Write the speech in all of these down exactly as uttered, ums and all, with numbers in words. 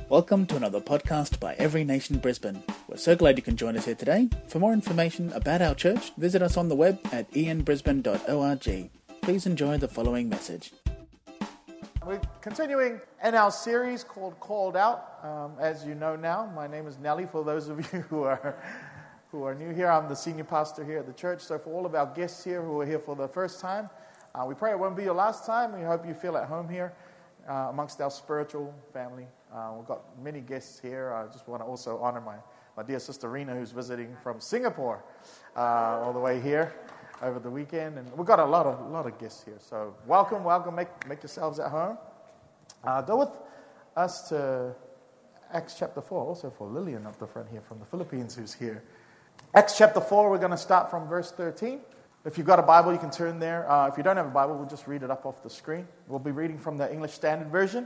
Welcome to another podcast by Every Nation Brisbane. We're so glad you can join us here today. For more information about our church, visit us on the web at e n brisbane dot org. Please enjoy the following message. We're continuing in our series called Called Out. Um, as you know now, my name is Nelly. For those of you who are who are new here, I'm the senior pastor here at the church. So for all of our guests here who are here for the first time, uh, we pray it won't be your last time. We hope you feel at home here uh, amongst our spiritual family. Uh, we've got many guests here. I just want to also honor my, my dear sister Rena, who's visiting from Singapore uh, all the way here over the weekend. And we've got a lot of a lot of guests here. So welcome, welcome. Make make yourselves at home. Uh, go with us to Acts chapter four, also for Lillian up the front here from the Philippines who's here. Acts chapter four, we're going to start from verse thirteen. If you've got a Bible, you can turn there. Uh, if you don't have a Bible, we'll just read it up off the screen. We'll be reading from the English Standard Version.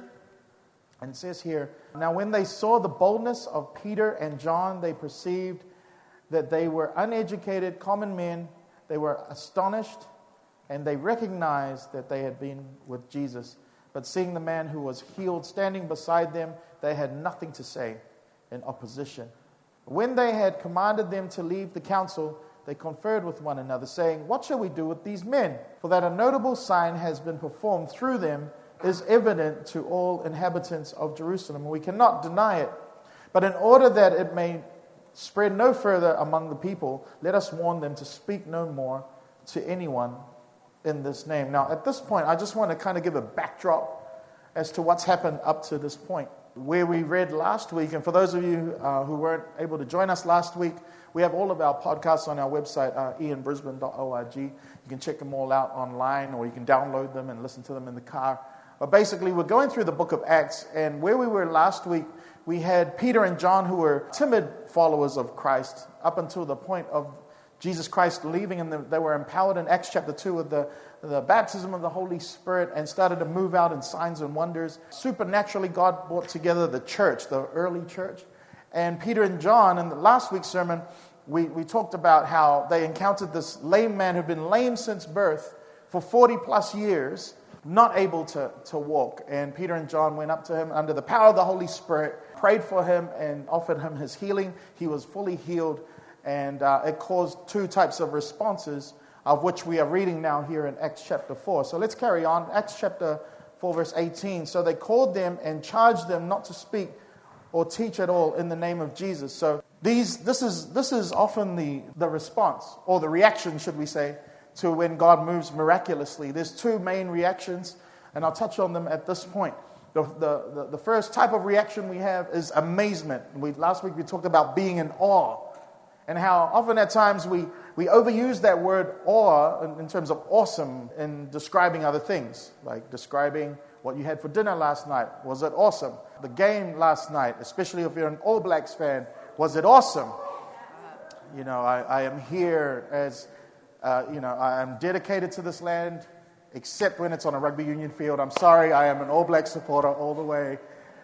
And it says here, "Now when they saw the boldness of Peter and John, they perceived that they were uneducated common men. They were astonished, and they recognized that they had been with Jesus. But seeing the man who was healed standing beside them, they had nothing to say in opposition. When they had commanded them to leave the council, they conferred with one another, saying, 'What shall we do with these men? For that a notable sign has been performed through them is evident to all inhabitants of Jerusalem. We cannot deny it. But in order that it may spread no further among the people, let us warn them to speak no more to anyone in this name.'" Now, at this point, I just want to kind of give a backdrop as to what's happened up to this point. Where we read last week, and for those of you uh, who weren't able to join us last week, we have all of our podcasts on our website, uh, e n brisbane dot org. You can check them all out online, or you can download them and listen to them in the car. But basically, we're going through the book of Acts, and where we were last week, we had Peter and John, who were timid followers of Christ, up until the point of Jesus Christ leaving, and they were empowered in Acts chapter two with the, the baptism of the Holy Spirit, and started to move out in signs and wonders. Supernaturally, God brought together the church, the early church. And Peter and John, in the last week's sermon, we, we talked about how they encountered this lame man who'd been lame since birth for forty plus years, not able to, to walk. And Peter and John went up to him under the power of the Holy Spirit, prayed for him, and offered him his healing. He was fully healed, and uh, it caused two types of responses, of which we are reading now here in Acts chapter four. So let's carry on. Acts chapter four, verse eighteen. "So they called them and charged them not to speak or teach at all in the name of Jesus." So these, this is this is often the, the response, or the reaction, should we say, to when God moves miraculously. There's two main reactions, and I'll touch on them at this point. The, the, the, the first type of reaction we have is amazement. We, last week we talked about being in awe, and how often at times we, we overuse that word awe in, in terms of awesome in describing other things, like describing what you had for dinner last night. Was it awesome? The game last night, especially if you're an All Blacks fan, was it awesome? You know, I, I am here as... Uh, you know, I am dedicated to this land, except when it's on a rugby union field. I'm sorry, I am an All Black supporter all the way.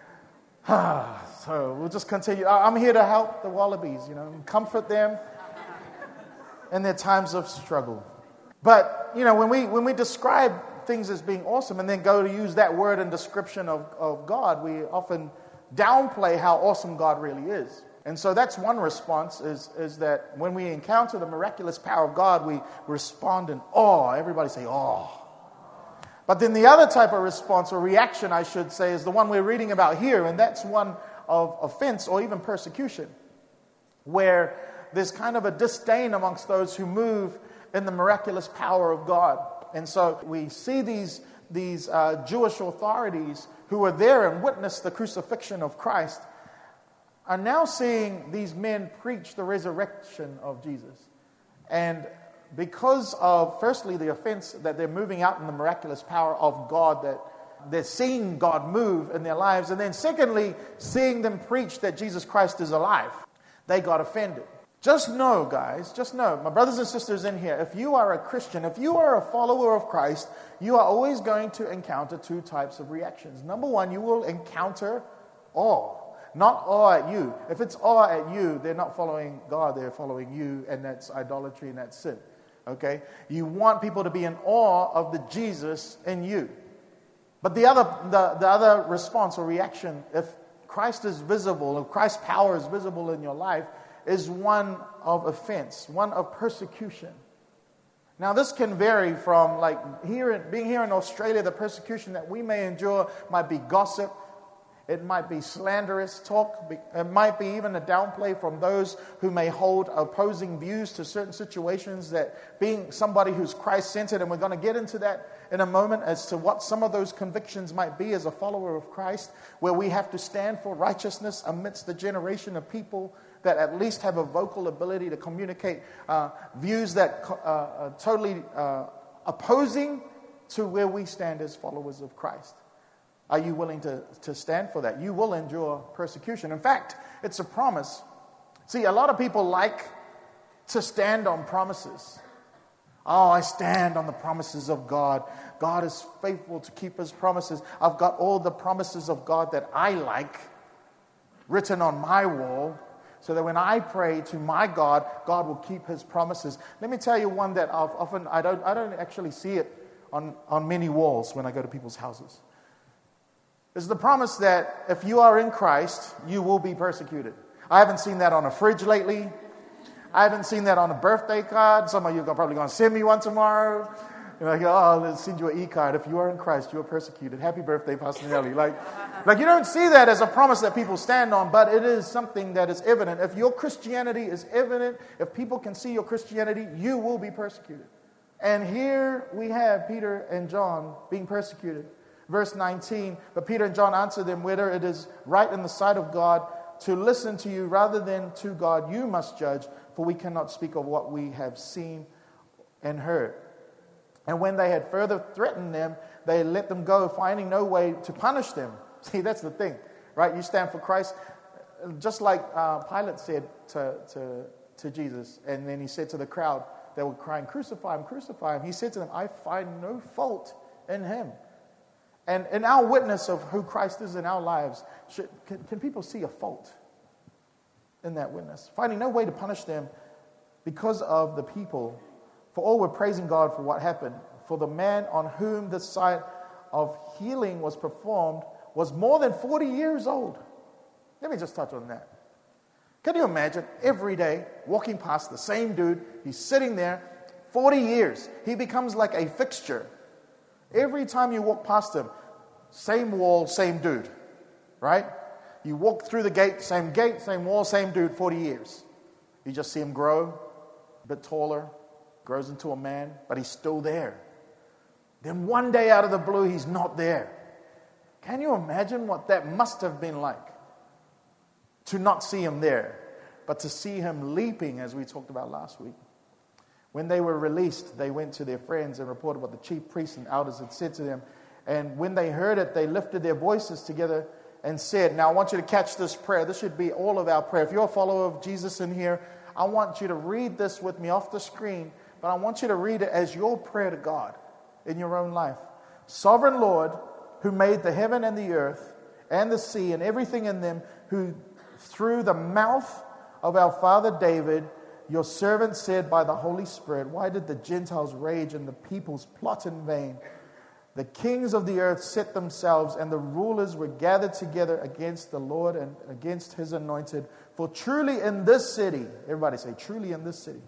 So we'll just continue. I'm here to help the Wallabies, you know, comfort them in their times of struggle. But, you know, when we when we describe things as being awesome and then go to use that word in description of, of God, we often downplay how awesome God really is. And so that's one response, is, is that when we encounter the miraculous power of God, we respond in awe. Everybody say, awe. But then the other type of response, or reaction, I should say, is the one we're reading about here, and that's one of offense or even persecution, where there's kind of a disdain amongst those who move in the miraculous power of God. And so we see these, these uh, Jewish authorities who were there and witnessed the crucifixion of Christ, are now seeing these men preach the resurrection of Jesus. And because of, firstly, the offense that they're moving out in the miraculous power of God, that they're seeing God move in their lives, and then secondly, seeing them preach that Jesus Christ is alive, they got offended. Just know, guys, just know, my brothers and sisters in here, if you are a Christian, if you are a follower of Christ, you are always going to encounter two types of reactions. Number one, you will encounter awe. Not awe at you. If it's awe at you, they're not following God, they're following you, and that's idolatry and that's sin. Okay? You want people to be in awe of the Jesus in you. But the other the, the other response or reaction, if Christ is visible, if Christ's power is visible in your life, is one of offense, one of persecution. Now, this can vary from, like, here, being here in Australia, the persecution that we may endure might be gossip. It might be slanderous talk. It might be even a downplay from those who may hold opposing views to certain situations, that being somebody who's Christ-centered, and we're going to get into that in a moment as to what some of those convictions might be as a follower of Christ, where we have to stand for righteousness amidst the generation of people that at least have a vocal ability to communicate uh, views that uh, are totally uh, opposing to where we stand as followers of Christ. Are you willing to, to stand for that? You will endure persecution. In fact, it's a promise. See, a lot of people like to stand on promises. Oh, I stand on the promises of God. God is faithful to keep his promises. I've got all the promises of God that I like written on my wall, so that when I pray to my God, God will keep his promises. Let me tell you one that I've often, I don't, I don't actually see it on, on many walls when I go to people's houses. It's the promise that if you are in Christ, you will be persecuted. I haven't seen that on a fridge lately. I haven't seen that on a birthday card. Some of you are probably going to send me one tomorrow. You're like, oh, let's send you an e-card. If you are in Christ, you are persecuted. Happy birthday, Pastor Nelly. Like, like you don't see that as a promise that people stand on, but it is something that is evident. If your Christianity is evident, if people can see your Christianity, you will be persecuted. And here we have Peter and John being persecuted. Verse nineteen, but Peter and John answered them, whether it is right in the sight of God to listen to you rather than to God, you must judge, for we cannot speak of what we have seen and heard. And when they had further threatened them, they let them go, finding no way to punish them. See, that's the thing, right? You stand for Christ, just like uh, Pilate said to, to, to Jesus. And then he said to the crowd that were crying, crucify him, crucify him. He said to them, I find no fault in him. And in our witness of who Christ is in our lives, should, can, can people see a fault in that witness? Finding no way to punish them because of the people. For all were praising God for what happened. For the man on whom the sight of healing was performed was more than forty years old. Let me just touch on that. Can you imagine every day walking past the same dude? He's sitting there, forty years. He becomes like a fixture. Every time you walk past him, same wall, same dude, right? You walk through the gate, same gate, same wall, same dude, forty years. You just see him grow, a bit taller, grows into a man, but he's still there. Then one day out of the blue, he's not there. Can you imagine what that must have been like? To not see him there, but to see him leaping, as we talked about last week. When they were released, they went to their friends and reported what the chief priests and elders had said to them. And when they heard it, they lifted their voices together and said, now I want you to catch this prayer. This should be all of our prayer. If you're a follower of Jesus in here, I want you to read this with me off the screen, but I want you to read it as your prayer to God in your own life. Sovereign Lord, who made the heaven and the earth and the sea and everything in them, who through the mouth of our father David, your servant said by the Holy Spirit, why did the Gentiles rage and the peoples plot in vain? The kings of the earth set themselves, and the rulers were gathered together against the Lord and against his anointed. For truly in this city, everybody say, truly in this city,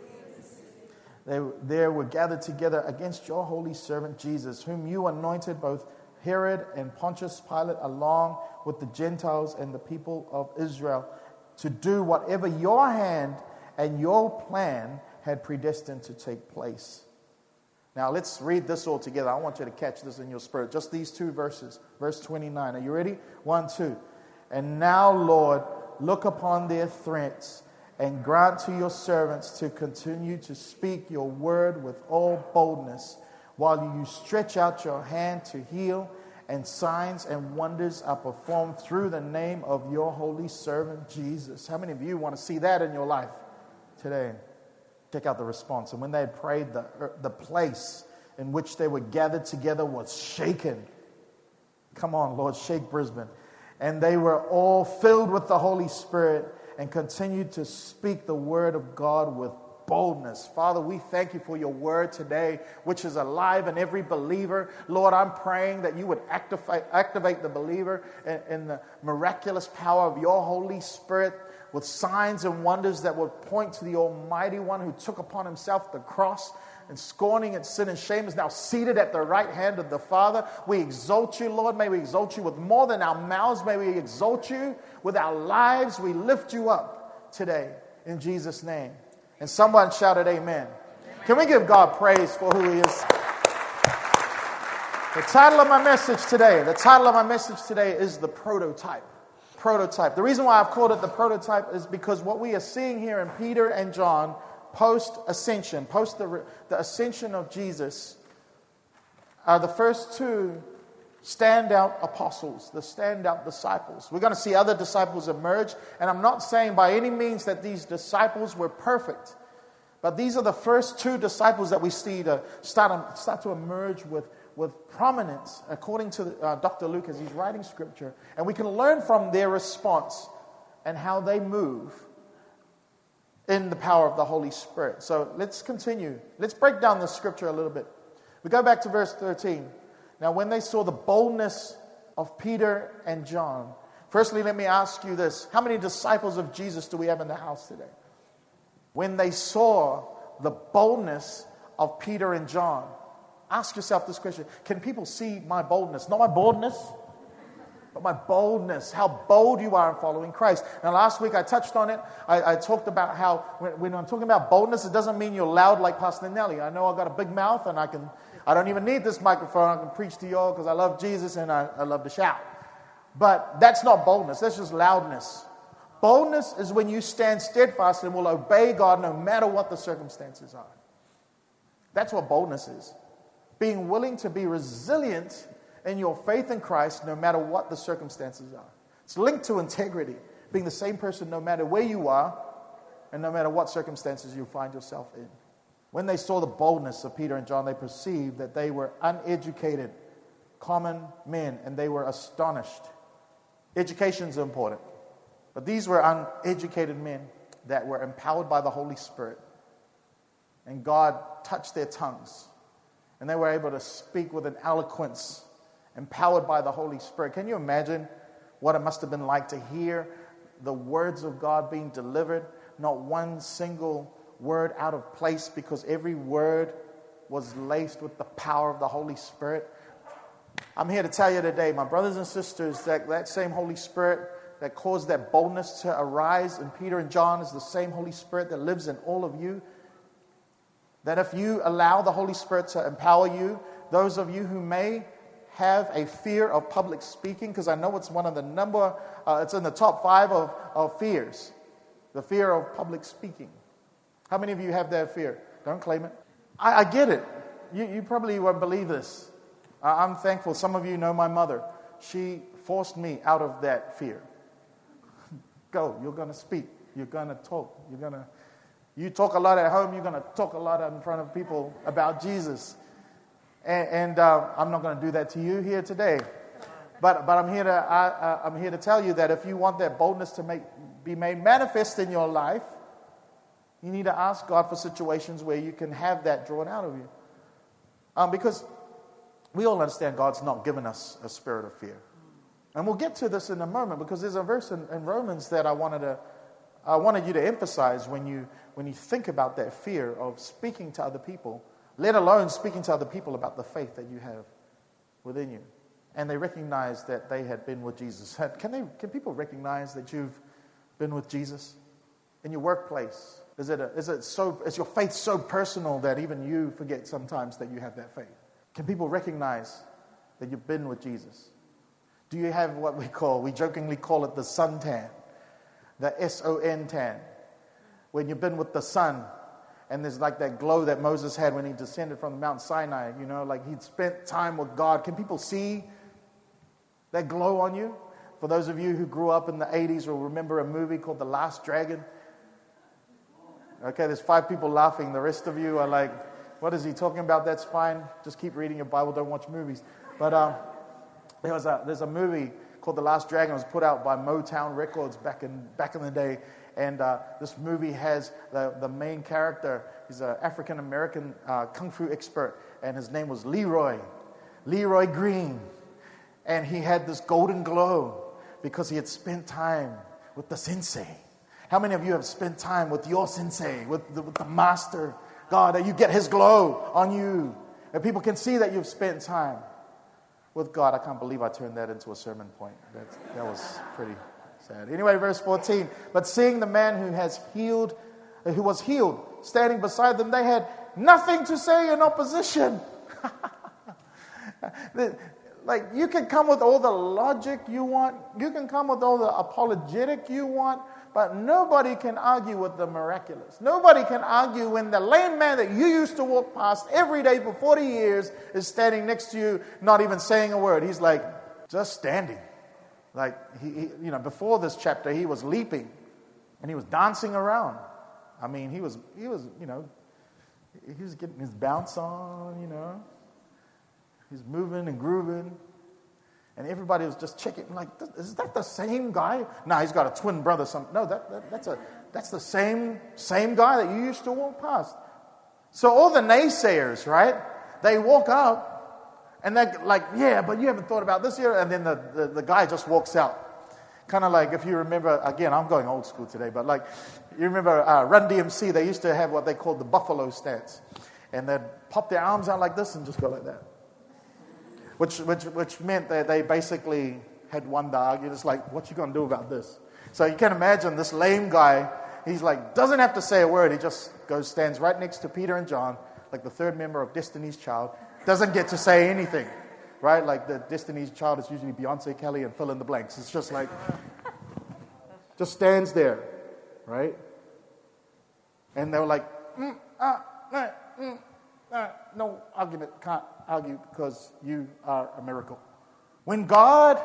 they there were gathered together against your holy servant Jesus, whom you anointed, both Herod and Pontius Pilate, along with the Gentiles and the people of Israel, to do whatever your hand and your plan had predestined to take place. Now let's read this all together. I want you to catch this in your spirit. Just these two verses. Verse twenty-nine. Are you ready? One, two. And now, Lord, look upon their threats and grant to your servants to continue to speak your word with all boldness, while you stretch out your hand to heal, and signs and wonders are performed through the name of your holy servant Jesus. How many of you want to see that in your life today? Check out the response. And when they had prayed, the, the place in which they were gathered together was shaken. Come on, Lord, shake Brisbane. And they were all filled with the Holy Spirit and continued to speak the word of God with boldness. Father, we thank you for your word today, which is alive in every believer. Lord, I'm praying that you would activate, activate the believer in, in the miraculous power of your Holy Spirit with signs and wonders that would point to the Almighty One who took upon himself the cross and scorning its sin and shame is now seated at the right hand of the Father. We exalt you, Lord. May we exalt you with more than our mouths. May we exalt you with our lives. We lift you up today in Jesus' name. And someone shouted amen. Can we give God praise for who he is? The title of my message today, the title of my message today is The Prototype. Prototype. The reason why I've called it the prototype is because what we are seeing here in Peter and John post-ascension, post the, the ascension of Jesus, are the first two standout apostles, the standout disciples. We're going to see other disciples emerge, and I'm not saying by any means that these disciples were perfect, but these are the first two disciples that we see to start, start to emerge with, with prominence, according to uh, Doctor Luke as he's writing scripture, and we can learn from their response and how they move in the power of the Holy Spirit. So let's continue. Let's break down the scripture a little bit. We go back to verse thirteen. Now, when they saw the boldness of Peter and John, firstly, let me ask you this. How many disciples of Jesus do we have in the house today? When they saw the boldness of Peter and John, ask yourself this question. Can people see my boldness? Not my boldness, but my boldness. How bold you are in following Christ. Now, last week I touched on it. I, I talked about how when, when I'm talking about boldness, it doesn't mean you're loud like Pastor Nelly. I know I've got a big mouth and I can... I don't even need this microphone. I can preach to you all because I love Jesus and I, I love to shout. But that's not boldness. That's just loudness. Boldness is when you stand steadfast and will obey God no matter what the circumstances are. That's what boldness is. Being willing to be resilient in your faith in Christ no matter what the circumstances are. It's linked to integrity. Being the same person no matter where you are and no matter what circumstances you find yourself in. When they saw the boldness of Peter and John, they perceived that they were uneducated, common men, and they were astonished. Education is important, but these were uneducated men that were empowered by the Holy Spirit, and God touched their tongues, and they were able to speak with an eloquence, empowered by the Holy Spirit. Can you imagine what it must have been like to hear the words of God being delivered, not one single word out of place, because every word was laced with the power of the Holy Spirit? I'm here to tell you today, my brothers and sisters, that that same Holy Spirit that caused that boldness to arise in Peter and John is the same Holy Spirit that lives in all of you. That if you allow the Holy Spirit to empower you, those of you who may have a fear of public speaking, because I know it's one of the number, uh, it's in the top five of, of fears, the fear of public speaking. How many of you have that fear? Don't claim it. I, I get it. You, you probably won't believe this. I, I'm thankful. Some of you know my mother. She forced me out of that fear. Go. You're going to speak. You're going to talk. You're going to. You talk a lot at home. You're going to talk a lot in front of people about Jesus. And, and uh, I'm not going to do that to you here today. But but I'm here to I, uh, I'm here to tell you that if you want that boldness to make be made manifest in your life, you need to ask God for situations where you can have that drawn out of you. Um, because we all understand God's not given us a spirit of fear. And we'll get to this in a moment, because there's a verse in, in Romans that I wanted to I wanted you to emphasize when you when you think about that fear of speaking to other people, let alone speaking to other people about the faith that you have within you. And they recognized that they had been with Jesus. Can they? Can people recognize that you've been with Jesus in your workplace? Is it, a, is it so? Is your faith so personal that even you forget sometimes that you have that faith? Can people recognize that you've been with Jesus? Do you have what we call, we jokingly call it the suntan, the S O N tan, when you've been with the sun, and there's like that glow that Moses had when he descended from Mount Sinai, you know, like he'd spent time with God. Can people see that glow on you? For those of you who grew up in the eighties will remember a movie called The Last Dragon. Okay, there's five people laughing. The rest of you are like, what is he talking about? That's fine. Just keep reading your Bible. Don't watch movies. But um, there was a, there's a movie called The Last Dragon. It was put out by Motown Records back in back in the day. And uh, this movie has the, the main character. He's an African-American uh, kung fu expert, and his name was Leroy, Leroy Green. And he had this golden glow because he had spent time with the sensei. How many of you have spent time with your sensei, with the, with the master God, that you get his glow on you? And people can see that you've spent time with God. I can't believe I turned that into a sermon point. That, that was pretty sad. Anyway, verse fourteen. But seeing the man who has healed, who was healed, standing beside them, they had nothing to say in opposition. Like, you can come with all the logic you want. You can come with all the apologetic you want. But nobody can argue with the miraculous. Nobody can argue when the lame man that you used to walk past every day for forty years is standing next to you, not even saying a word. He's like, just standing. Like, he, he, you know, before this chapter, he was leaping and he was dancing around. I mean, he was, he was, you know, he was getting his bounce on, you know. He's moving and grooving. And everybody was just checking, like, is that the same guy? No, he's got a twin brother. Some, no, that, that, that's a that's the same same guy that you used to walk past. So all the naysayers, right? They walk up. And they're like, yeah, but you haven't thought about this here. And then the, the, the guy just walks out. Kind of like, if you remember, again, I'm going old school today, but like, you remember uh, Run D M C, they used to have what they called the buffalo stance. And they'd pop their arms out like this and just go like that. Which which which meant that they basically had one to argue. It's like, what you going to do about this? So you can imagine this lame guy, he's like, doesn't have to say a word. He just goes, stands right next to Peter and John, like the third member of Destiny's Child. Doesn't get to say anything, right? Like the Destiny's Child is usually Beyonce, Kelly, and fill in the blanks. It's just like, just stands there, right? And they were like, mm, ah, nah, mm, ah, no argument, can't argue because you are a miracle. When God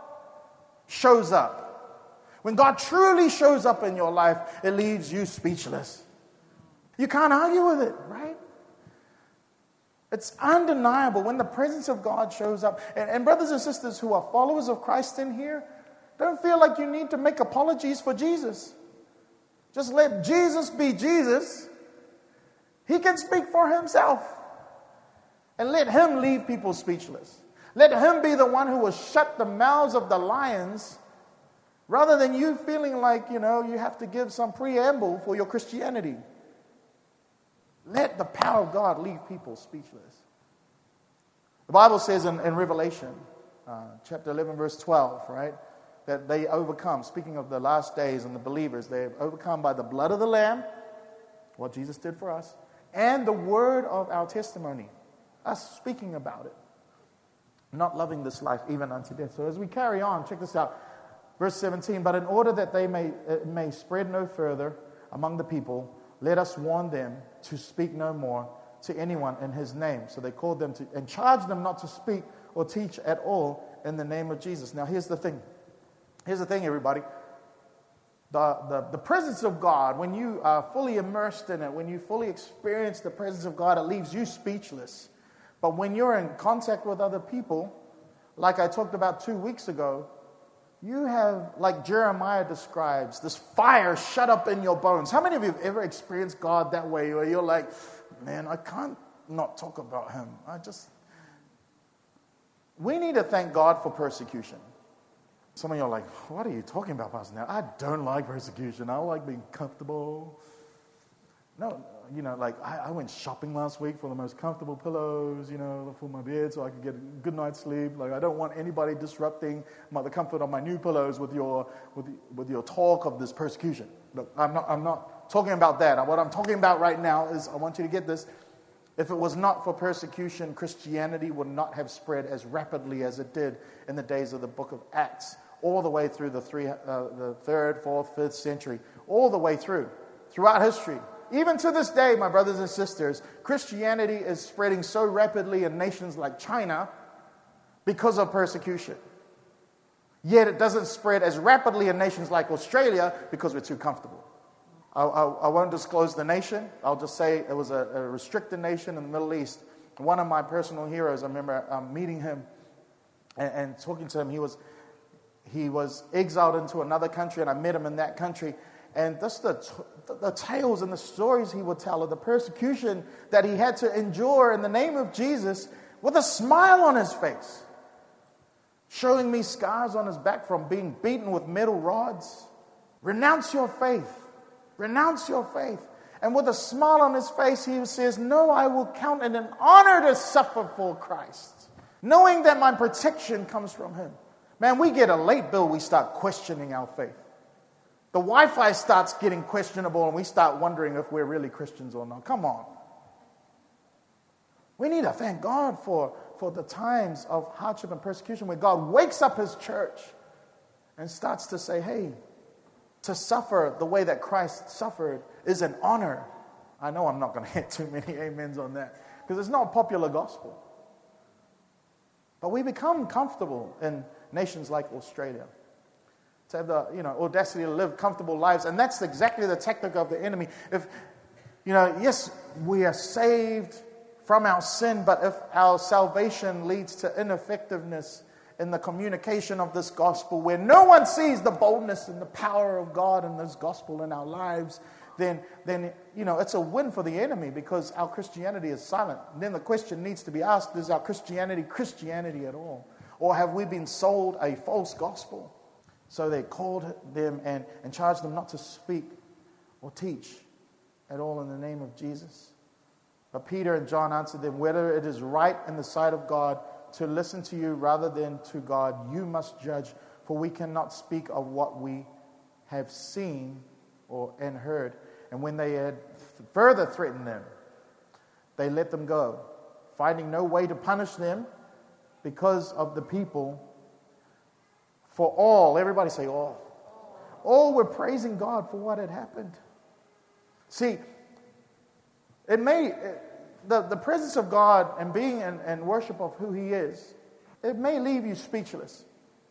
shows up, when God truly shows up in your life, it leaves you speechless. You can't argue with it, right? It's undeniable when the presence of God shows up. And, and brothers and sisters who are followers of Christ in here, don't feel like you need to make apologies for Jesus. Just let Jesus be Jesus. He can speak for himself. And let him leave people speechless. Let him be the one who will shut the mouths of the lions rather than you feeling like, you know, you have to give some preamble for your Christianity. Let the power of God leave people speechless. The Bible says in, in Revelation, uh, chapter eleven, verse twelve, right, that they overcome, speaking of the last days and the believers, they have overcome by the blood of the Lamb, what Jesus did for us, and the word of our testimony, us speaking about it, not loving this life even unto death. So as we carry on, check this out, verse seventeen, but in order that they may, it may spread no further among the people, let us warn them to speak no more to anyone in his name. So they called them to and charged them not to speak or teach at all in the name of Jesus. Now here's the thing. Here's the thing, everybody. The, the, the presence of God, when you are fully immersed in it, when you fully experience the presence of God, it leaves you speechless. But when you're in contact with other people, like I talked about two weeks ago, you have, like Jeremiah describes, this fire shut up in your bones. How many of you have ever experienced God that way, where you're like, man, I can't not talk about him. I just... We need to thank God for persecution. Some of you are like, what are you talking about, Pastor? Now, I don't like persecution. I like being comfortable. No, you know, like I, I went shopping last week for the most comfortable pillows, you know, for my bed so I could get a good night's sleep. Like I don't want anybody disrupting my, the comfort of my new pillows with your with with your talk of this persecution. Look, I'm not I'm not talking about that. What I'm talking about right now is I want you to get this. If it was not for persecution, Christianity would not have spread as rapidly as it did in the days of the book of Acts, all the way through the three, uh, the third, fourth, fifth century, all the way through, throughout history. Even to this day, my brothers and sisters, Christianity is spreading so rapidly in nations like China because of persecution. Yet it doesn't spread as rapidly in nations like Australia because we're too comfortable. I, I, I won't disclose the nation. I'll just say it was a, a restricted nation in the Middle East. One of my personal heroes, I remember um, meeting him and, and talking to him. He was he was exiled into another country, and I met him in that country. And just the, the, the tales and the stories he would tell of the persecution that he had to endure in the name of Jesus with a smile on his face, showing me scars on his back from being beaten with metal rods. Renounce your faith. Renounce your faith. And with a smile on his face, he says, no, I will count it an honor to suffer for Christ, knowing that my protection comes from him. Man, we get a late bill, we start questioning our faith. The Wi-Fi starts getting questionable, and we start wondering if we're really Christians or not. Come on. We need to thank God for, for the times of hardship and persecution where God wakes up his church and starts to say, hey, to suffer the way that Christ suffered is an honor. I know I'm not going to get too many amens on that because it's not a popular gospel. But we become comfortable in nations like Australia to have the, you know, audacity to live comfortable lives. And that's exactly the tactic of the enemy. If, you know, yes, we are saved from our sin, but if our salvation leads to ineffectiveness in the communication of this gospel, where no one sees the boldness and the power of God in this gospel in our lives, then, then you know, it's a win for the enemy because our Christianity is silent. And then the question needs to be asked, is our Christianity Christianity at all? Or have we been sold a false gospel? So they called them and, and charged them not to speak or teach at all in the name of Jesus. But Peter and John answered them, whether it is right in the sight of God to listen to you rather than to God, you must judge, for we cannot speak of what we have seen or and heard. And when they had further threatened them, they let them go, finding no way to punish them because of the people. For all, everybody say all, all were praising God for what had happened. See, it may, the, the presence of God and being in, in worship of who he is, it may leave you speechless.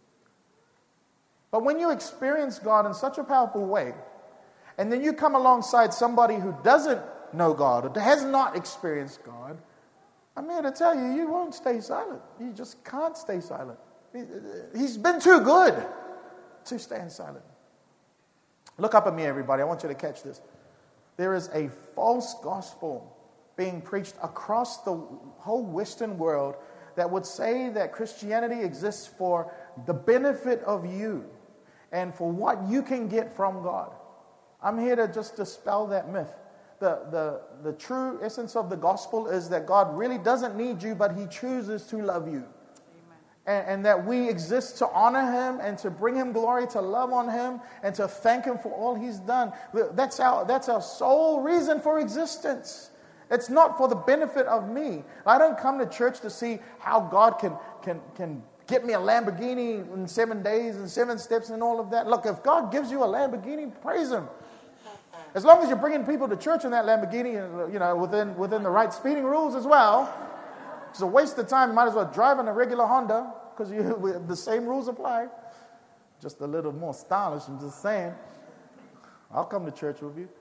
But when you experience God in such a powerful way, and then you come alongside somebody who doesn't know God or has not experienced God, I'm here to tell you, you won't stay silent. You just can't stay silent. He's been too good to stand silent. Look up at me, everybody. I want you to catch this. There is a false gospel being preached across the whole Western world that would say that Christianity exists for the benefit of you and for what you can get from God. I'm here to just dispel that myth. The, the, the true essence of the gospel is that God really doesn't need you, but he chooses to love you. And, and that we exist to honor him and to bring him glory, to love on him and to thank him for all he's done. That's our, that's our sole reason for existence. It's not for the benefit of me. I don't come to church to see how God can, can, can get me a Lamborghini in seven days and seven steps and all of that. Look, if God gives you a Lamborghini, praise him. As long as you're bringing people to church in that Lamborghini, you know, within, within the right speeding rules as well. It's a waste of time. You might as well drive in a regular Honda because the same rules apply. Just a little more stylish, I'm just saying. I'll come to church with you.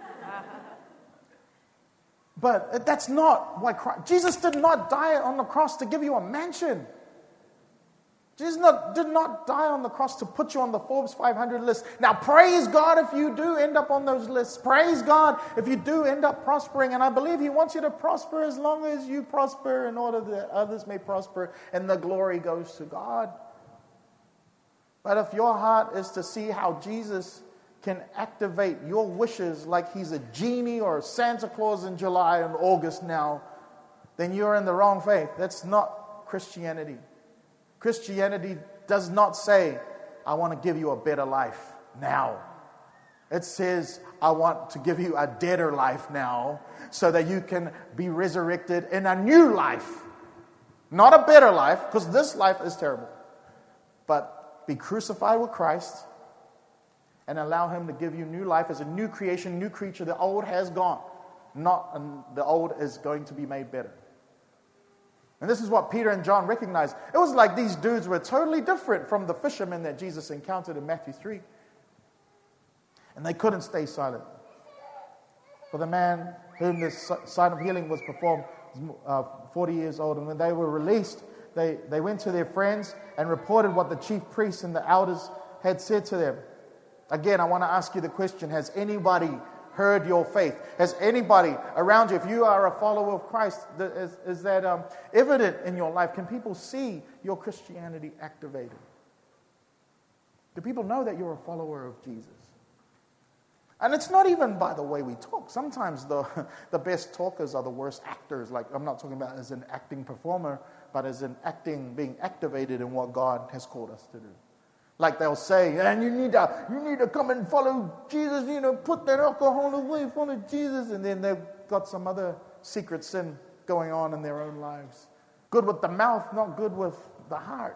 But that's not why Christ, Jesus did not die on the cross to give you a mansion. Jesus not, did not die on the cross to put you on the Forbes five hundred list. Now, praise God if you do end up on those lists. Praise God if you do end up prospering. And I believe he wants you to prosper as long as you prosper in order that others may prosper and the glory goes to God. But if your heart is to see how Jesus can activate your wishes like he's a genie or Santa Claus in July and August now, then you're in the wrong faith. That's not Christianity. Christianity does not say, I want to give you a better life now. It says, I want to give you a deader life now so that you can be resurrected in a new life. Not a better life, because this life is terrible. But be crucified with Christ and allow him to give you new life as a new creation, new creature. The old has gone. Not and the old is going to be made better. And this is what Peter and John recognized. It was like these dudes were totally different from the fishermen that Jesus encountered in Matthew three. And they couldn't stay silent. For the man whom this sign of healing was performed was uh, forty years old. And when they were released, they, they went to their friends and reported what the chief priests and the elders had said to them. Again, I want to ask you the question, has anybody heard your faith? Has anybody around you, if you are a follower of Christ, is, is that um, evident in your life? Can people see your Christianity activated? Do people know that you're a follower of Jesus? And it's not even by the way we talk. Sometimes the, the best talkers are the worst actors. Like, I'm not talking about as an acting performer, but as an acting, being activated in what God has called us to do. Like they'll say, and you need to, you need to come and follow Jesus, you know, put that alcohol away, follow Jesus. And then they've got some other secret sin going on in their own lives. Good with the mouth, not good with the heart.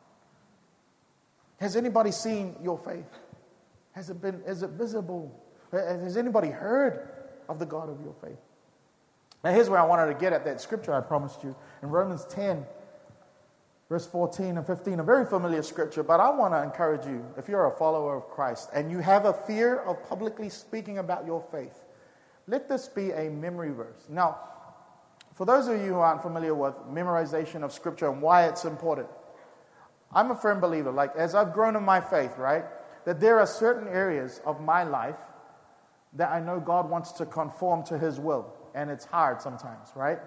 Has anybody seen your faith? Has it been, is it visible? Has anybody heard of the God of your faith? Now here's where I wanted to get at that scripture I promised you. In Romans ten, verse fourteen and fifteen, a very familiar scripture, but I want to encourage you, if you're a follower of Christ and you have a fear of publicly speaking about your faith, let this be a memory verse. Now, for those of you who aren't familiar with memorization of scripture and why it's important, I'm a firm believer, like as I've grown in my faith, right, that there are certain areas of my life that I know God wants to conform to His will. And it's hard sometimes, right?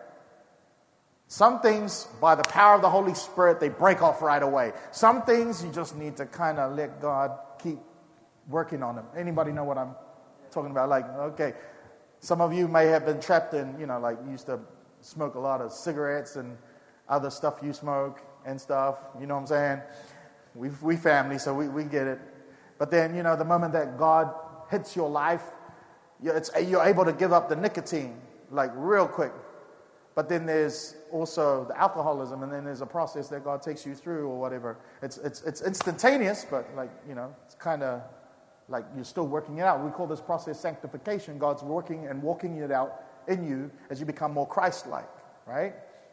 Some things, by the power of the Holy Spirit, they break off right away. Some things you just need to kind of let God keep working on them. Anybody know what I'm talking about? Like, okay, some of you may have been trapped in, you know, like you used to smoke a lot of cigarettes and other stuff you smoke and stuff. You know what I'm saying? We we family, so we, we get it. But then, you know, the moment that God hits your life, you're, it's, you're able to give up the nicotine, like real quick. But then there's also the alcoholism, and then there's a process that God takes you through or whatever. It's it's it's instantaneous, but like, you know, it's kind of like you're still working it out. We call this process sanctification. God's working and walking it out in you as you become more Christ-like, right?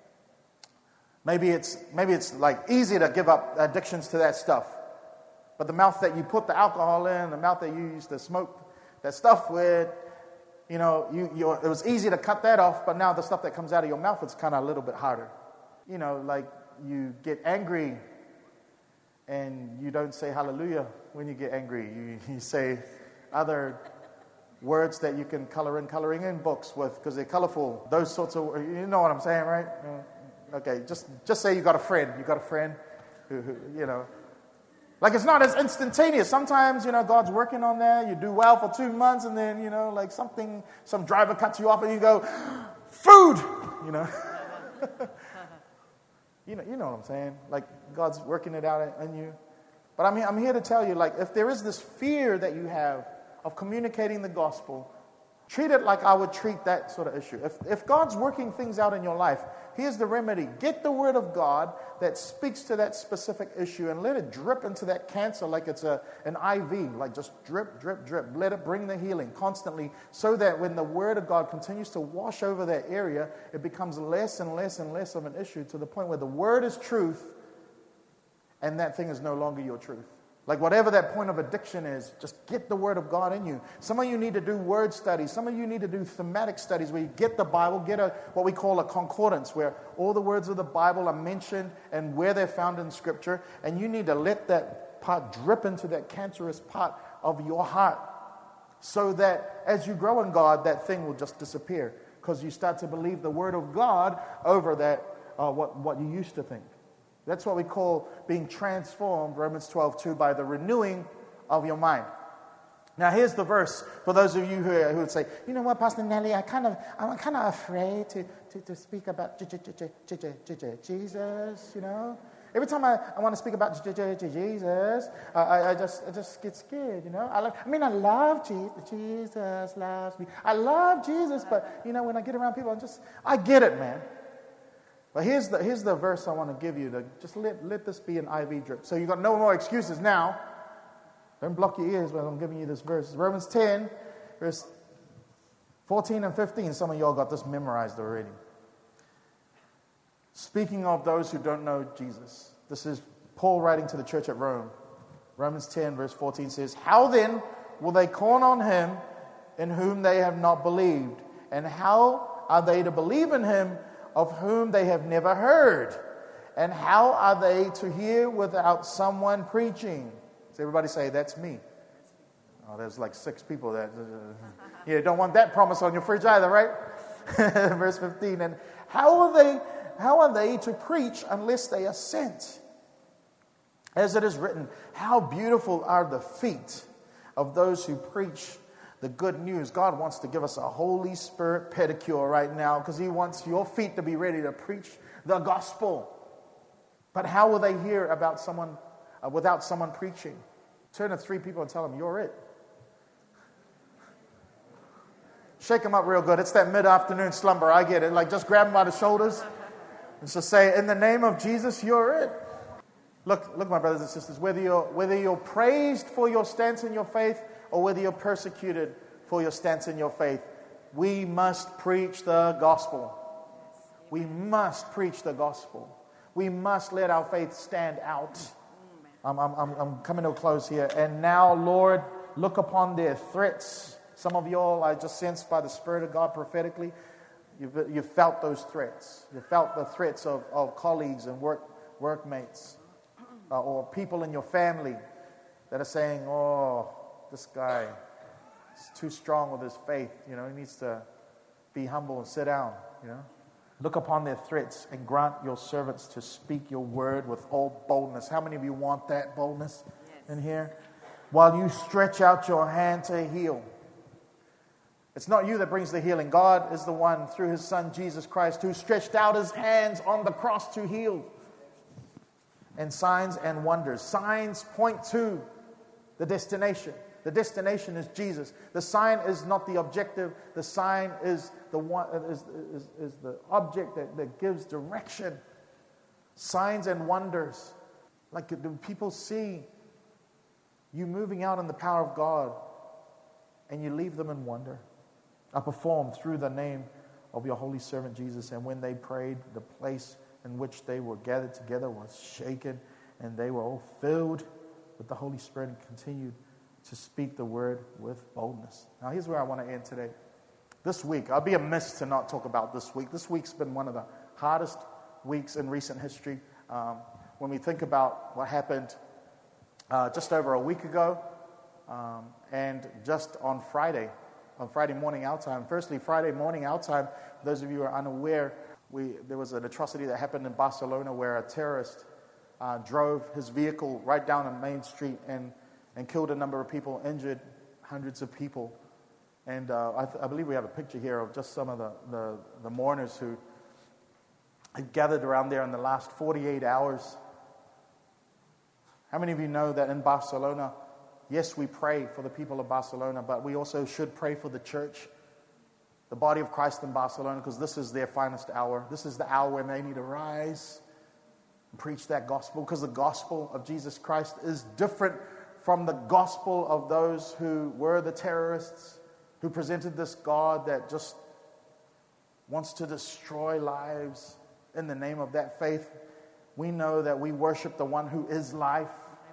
Maybe it's maybe it's like easy to give up addictions to that stuff. But the mouth that you put the alcohol in, the mouth that you used to smoke that stuff with, you know, you, you're, it was easy to cut that off, but now the stuff that comes out of your mouth, it's kind of a little bit harder. You know, like you get angry and you don't say hallelujah when you get angry. You, you say other words that you can color in coloring in books with because they're colorful. Those sorts of, you know what I'm saying, right? Okay, just, just say you got a friend. You got a friend who, who you know. Like, it's not as instantaneous. Sometimes, you know, God's working on that. You do well for two months, and then, you know, like something, some driver cuts you off, and you go, food, you know. you know, you know what I'm saying? Like, God's working it out in you. But I'm here, I'm here to tell you, like, if there is this fear that you have of communicating the gospel, treat it like I would treat that sort of issue. If, if God's working things out in your life, here's the remedy. Get the word of God that speaks to that specific issue and let it drip into that cancer like it's a an I V. Like just drip, drip, drip. Let it bring the healing constantly so that when the word of God continues to wash over that area, it becomes less and less and less of an issue to the point where the word is truth and that thing is no longer your truth. Like whatever that point of addiction is, just get the word of God in you. Some of you need to do word studies. Some of you need to do thematic studies where you get the Bible, get a what we call a concordance, where all the words of the Bible are mentioned and where they're found in Scripture. And you need to let that part drip into that cancerous part of your heart so that as you grow in God, that thing will just disappear because you start to believe the word of God over that uh, what, what you used to think. That's what we call being transformed, Romans twelve two, by the renewing of your mind. Now, here's the verse for those of you who, who would say, you know what, Pastor Nelly, I kind of, I'm kind of afraid to, to, to speak about Jesus, you know. Every time I, I want to speak about Jesus, I, I just I just get scared, you know. I, like, I mean, I love Jesus. Jesus loves me. I love Jesus, but, you know, when I get around people, I just, I get it, man. But here's the here's the verse I want to give you to just let, let this be an I V drip. So you've got no more excuses now. Don't block your ears when I'm giving you this verse. Romans ten, verse fourteen and fifteen. Some of y'all got this memorized already. Speaking of those who don't know Jesus, this is Paul writing to the church at Rome. Romans ten, verse fourteen says, "How then will they call on him in whom they have not believed? And how are they to believe in him of whom they have never heard? And how are they to hear without someone preaching? Does everybody say, that's me? Oh, there's like six people that, uh, you don't want that promise on your fridge either, right? Verse fifteen, and how are they, how are they to preach unless they are sent? As it is written, how beautiful are the feet of those who preach the good news. God wants to give us a Holy Spirit pedicure right now because he wants your feet to be ready to preach the gospel. But how will they hear about someone uh, without someone preaching? Turn to three people and tell them, you're it. Shake them up real good. It's that mid-afternoon slumber. I get it. Like, just grab them by the shoulders and just say, in the name of Jesus, you're it. Look, look, my brothers and sisters, whether you're, whether you're praised for your stance in your faith or whether you're persecuted for your stance in your faith, we must preach the gospel. We must preach the gospel. We must let our faith stand out. I'm, I'm, I'm, I'm coming to a close here. And now, Lord, look upon their threats. Some of y'all, I just sensed by the Spirit of God prophetically, you've, you've felt those threats. You felt the threats of, of colleagues and work workmates uh, or people in your family that are saying, oh, this guy is too strong with his faith. You know, he needs to be humble and sit down, you know. Look upon their threats and grant your servants to speak your word with all boldness. How many of you want that boldness in here? While you stretch out your hand to heal. It's not you that brings the healing. God is the one through his Son, Jesus Christ, who stretched out his hands on the cross to heal. And signs and wonders. Signs point to the destination. The destination is Jesus. The sign is not the objective. The sign is the one is, is, is the object that, that gives direction. Signs and wonders. Like, do people see you moving out in the power of God and you leave them in wonder? Are performed through the name of your holy servant Jesus. And when they prayed, the place in which they were gathered together was shaken, and they were all filled with the Holy Spirit and continued to speak the word with boldness. Now here's where I want to end today. This week, I'd be amiss to not talk about this week. This week's been one of the hardest weeks in recent history. Um, when we think about what happened uh, just over a week ago, um, and just on Friday, on Friday morning our time. Firstly, Friday morning our time, those of you who are unaware, we, there was an atrocity that happened in Barcelona where a terrorist uh, drove his vehicle right down a main street and, and killed a number of people, injured hundreds of people. And uh, I, th- I believe we have a picture here of just some of the, the, the mourners who had gathered around there in the last forty-eight hours. How many of you know that in Barcelona, yes, we pray for the people of Barcelona, but we also should pray for the church, the body of Christ in Barcelona, because this is their finest hour. This is the hour when they need to rise and preach that gospel, because the gospel of Jesus Christ is different from the gospel of those who were the terrorists, who presented this God that just wants to destroy lives in the name of that faith. We know that we worship the one who is life.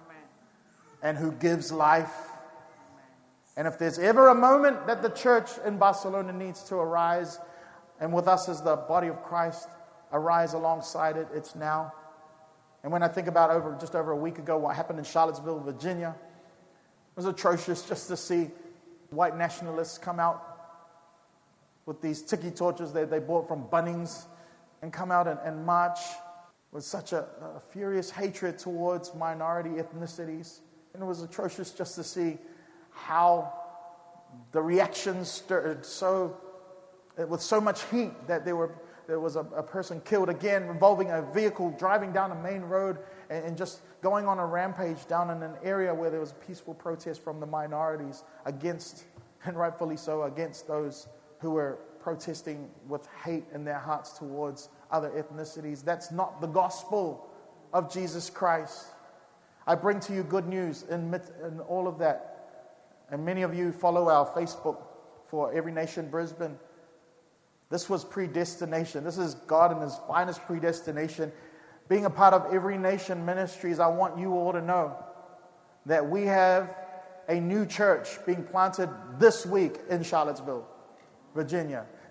And who gives life. And if there's ever a moment that the church in Barcelona needs to arise, and with us as the body of Christ, arise alongside it, it's now. And when I think about over just over a week ago what happened in Charlottesville, Virginia, it was atrocious just to see white nationalists come out with these tiki torches that they bought from Bunnings and come out and, and march with such a, a furious hatred towards minority ethnicities. And it was atrocious just to see how the reactions stirred so, with so much heat that there were there was a, a person killed again involving a vehicle driving down a main road and, and just going on a rampage down in an area where there was a peaceful protest from the minorities against, and rightfully so, against those who were protesting with hate in their hearts towards other ethnicities. That's not the gospel of Jesus Christ. I bring to you good news in, in all of that. And many of you follow our Facebook for Every Nation Brisbane. This was predestination. This is God in his finest predestination. Being a part of Every Nation Ministries, I want you all to know that we have a new church being planted this week in Charlottesville, Virginia.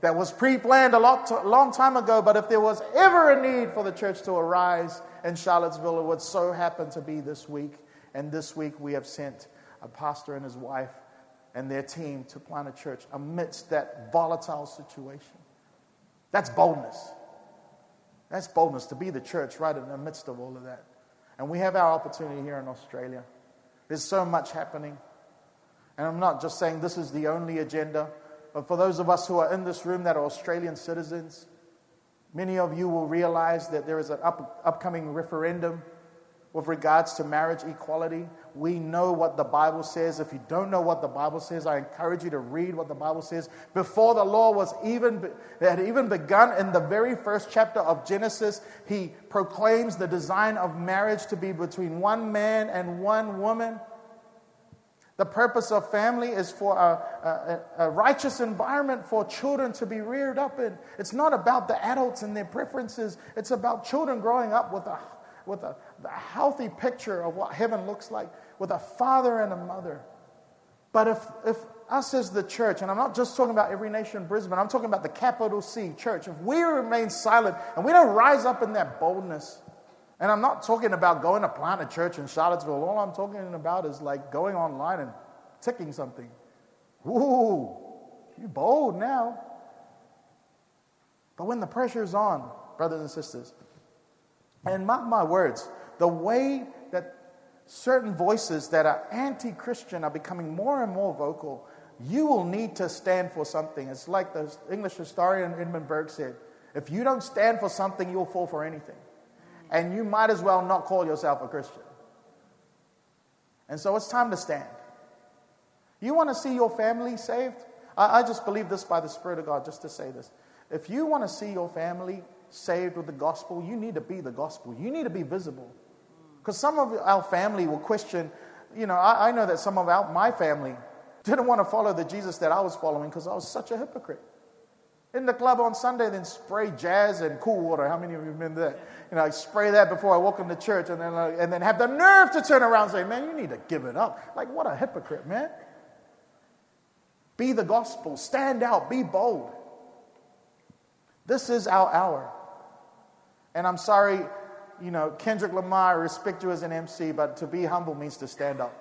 that was pre-planned a lot, a long time ago, but if there was ever a need for the church to arise in Charlottesville, it would so happen to be this week. And this week we have sent a pastor and his wife and their team to plant a church amidst that volatile situation. That's boldness. That's boldness, to be the church right in the midst of all of that. And we have our opportunity here in Australia. There's so much happening. And I'm not just saying this is the only agenda, but for those of us who are in this room that are Australian citizens, many of you will realize that there is an up, upcoming referendum with regards to marriage equality. We know what the Bible says. If you don't know what the Bible says, I encourage you to read what the Bible says. Before the law was even, had even begun, in the very first chapter of Genesis, he proclaims the design of marriage to be between one man and one woman. The purpose of family is for a, a, a righteous environment for children to be reared up in. It's not about the adults and their preferences. It's about children growing up with a with a, a healthy picture of what heaven looks like, with a father and a mother. But if, if us as the church, and I'm not just talking about Every Nation Brisbane, I'm talking about the capital C church, if we remain silent and we don't rise up in that boldness, and I'm not talking about going to plant a church in Charlottesville, all I'm talking about is like going online and ticking something. Ooh, you're bold now. But when the pressure's on, brothers and sisters, and mark my words, the way that certain voices that are anti-Christian are becoming more and more vocal, you will need to stand for something. It's like the English historian Edmund Burke said, if you don't stand for something, you'll fall for anything. And you might as well not call yourself a Christian. And so it's time to stand. You want to see your family saved? I, I just believe this by the Spirit of God, just to say this. If you want to see your family saved with the gospel, you need to be the gospel. You need to be visible. Because some of our family will question, you know, I, I know that some of our, my family didn't want to follow the Jesus that I was following because I was such a hypocrite. In the club on Sunday, then spray jazz and cool water. How many of you remember that? You know, I spray that before I walk into church and then, uh, and then have the nerve to turn around and say, man, you need to give it up. Like, what a hypocrite, man. Be the gospel. Stand out. Be bold. This is our hour. And I'm sorry, you know, Kendrick Lamar, I respect you as an M C, but to be humble means to stand up.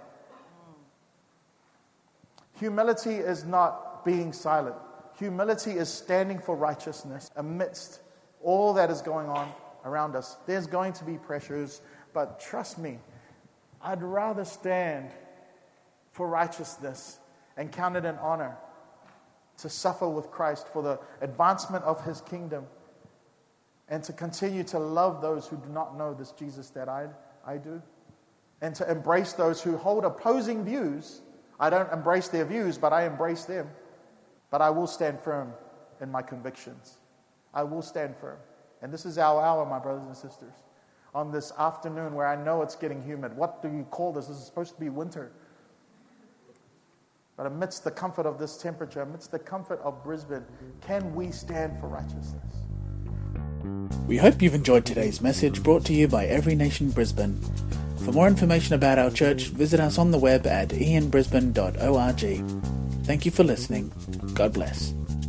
Humility is not being silent. Humility is standing for righteousness amidst all that is going on around us. There's going to be pressures, but trust me, I'd rather stand for righteousness and count it an honor to suffer with Christ for the advancement of his kingdom, and to continue to love those who do not know this Jesus that I, I do, and to embrace those who hold opposing views. I don't embrace their views, but I embrace them. But I will stand firm in my convictions. I will stand firm. And this is our hour, my brothers and sisters, on this afternoon where I know it's getting humid. What do you call this? This is supposed to be winter. But amidst the comfort of this temperature, amidst the comfort of Brisbane, can we stand for righteousness? We hope you've enjoyed today's message brought to you by Every Nation Brisbane. For more information about our church, visit us on the web at ian brisbane dot org. Thank you for listening. God bless.